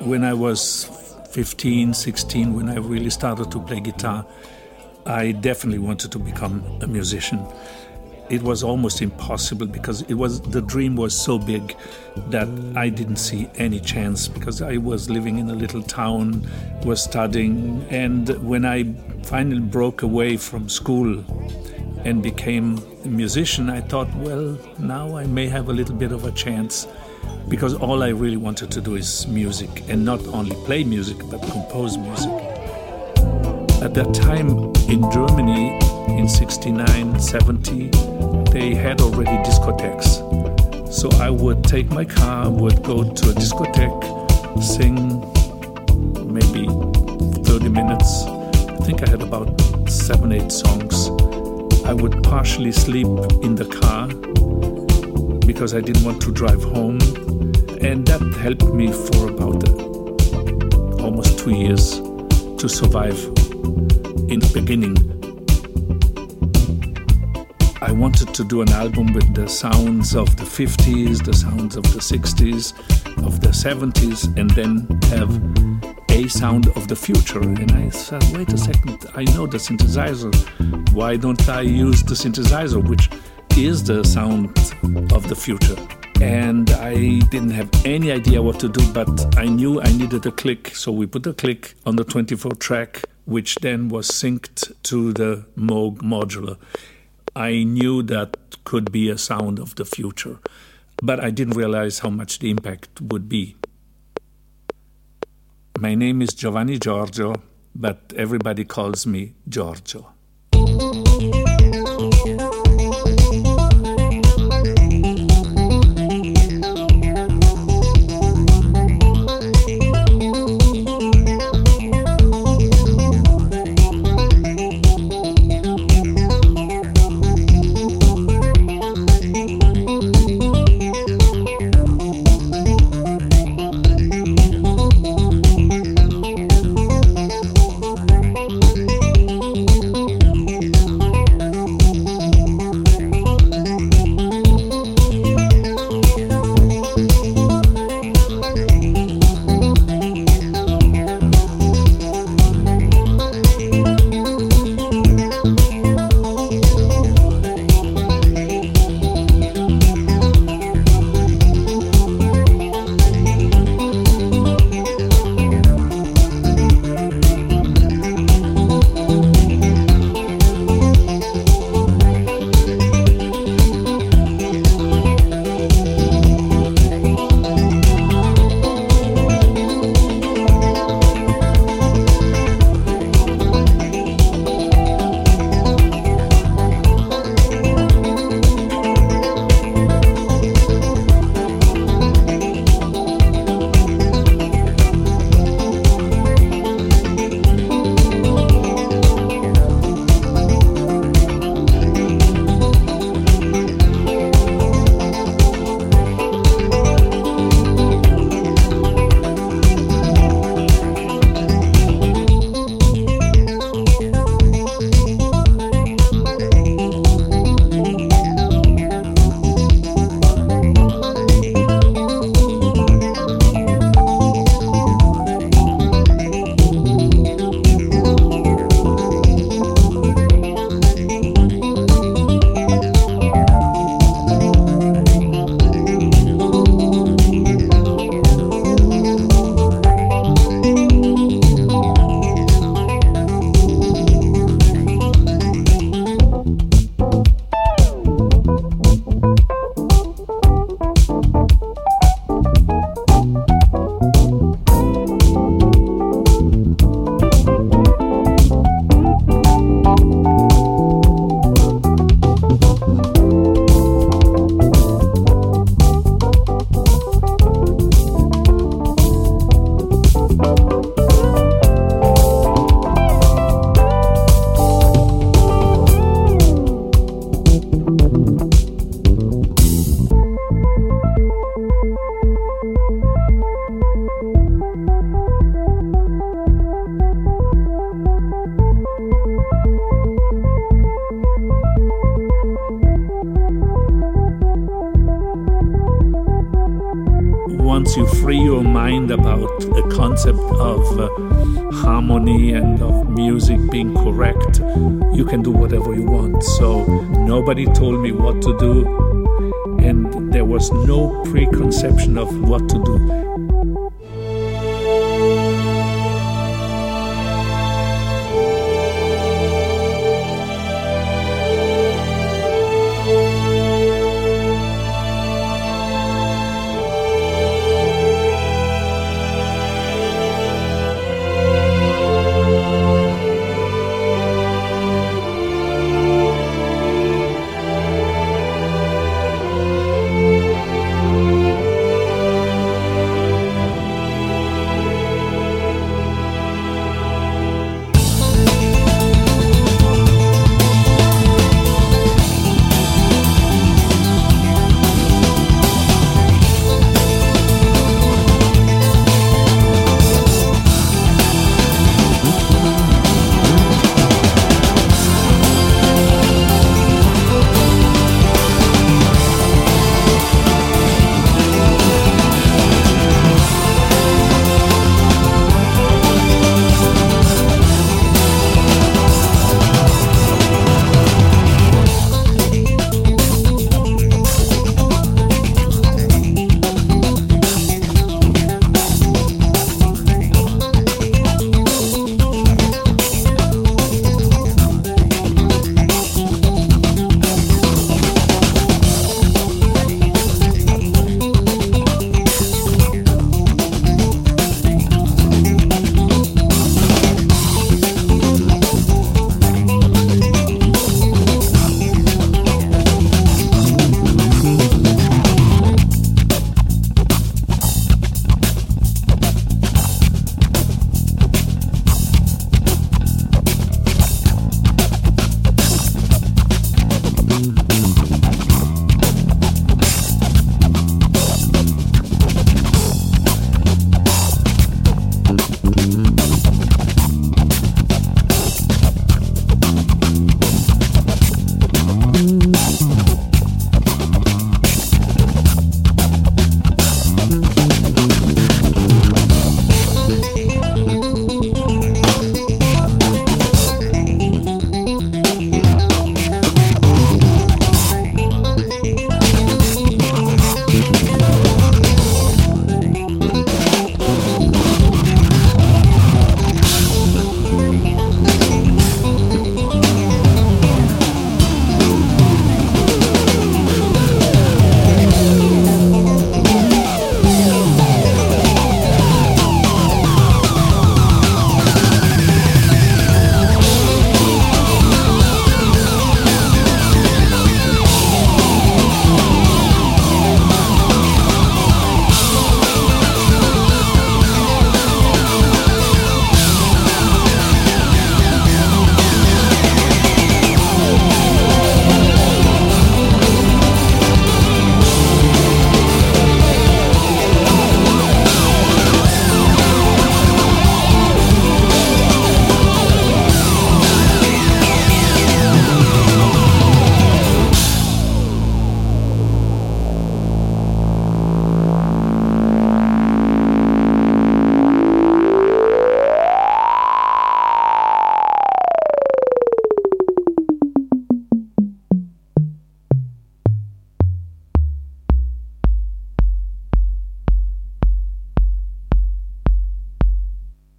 When I was 15, 16, when I really started to play guitar, I definitely wanted to become a musician. It was almost impossible because the dream was so big that I didn't see any chance, because I was living in a little town, was studying, and when I finally broke away from school and became a musician, I thought, well, now I may have a little bit of a chance, because all I really wanted to do is music, and not only play music but compose music. At that time in Germany, in 69, 70, they had already discotheques. So I would take my car, would go to a discotheque, sing maybe 30 minutes. I think I had about 7, 8 songs. I would partially sleep in the car because I didn't want to drive home. And that helped me for about almost 2 years to survive in the beginning. I wanted to do an album with the sounds of the 50s, the sounds of the 60s, of the 70s, and then have a sound of the future. And I said, wait a second, I know the synthesizer. Why don't I use the synthesizer, which is the sound of the future? And I didn't have any idea what to do, but I knew I needed a click. So we put a click on the 24 track, which then was synced to the Moog modular. I knew that could be a sound of the future, but I didn't realize how much the impact would be. My name is Giovanni Giorgio, but everybody calls me Giorgio. free your mind about a concept of harmony and of music being correct, you can do whatever you want. So nobody told me what to do, and there was no preconception of what to do.